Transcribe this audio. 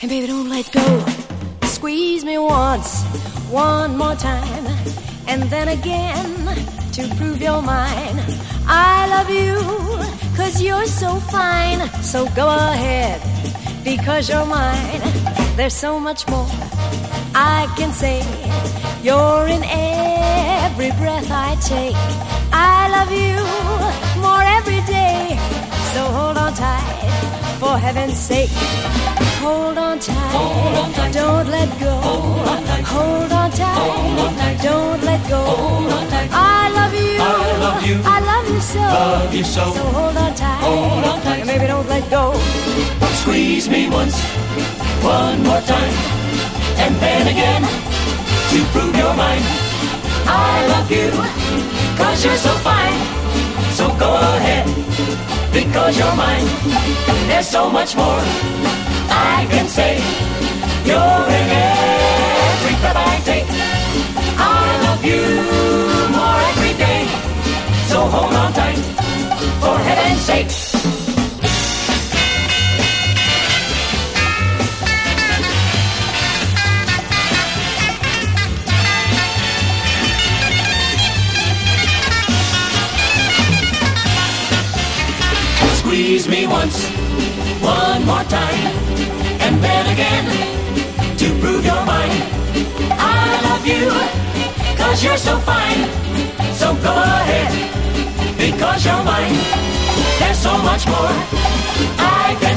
And baby, don't let go. Squeeze me once, one more time, and then again to prove you're mine. I love you, 'cause you're so fine. So go ahead, because you're mine. There's so much more I can say. You're in every breath I take. I love you more every day. So hold on tight, for heaven's sake. Hold on tight, hold on tight. Don't let go. Hold on tight, hold on tight. Hold on tight. Don't let go. Hold on tight. I love you, I love you, I love you so. Love you so. So hold on tight, hold on tight. And baby, don't let go. Squeeze me once, one more time, and then again to prove you're mine. I love you, 'cause you're so fine. So go ahead, because you're mine. There's so much more I can say. You're in every breath I take. I love you more every day. So hold on tight, for heaven's sake. Squeeze me once, one more time, and then again to prove you're mine. I love you, 'cause you're so fine. So go ahead, because you're mine. There's so much more I can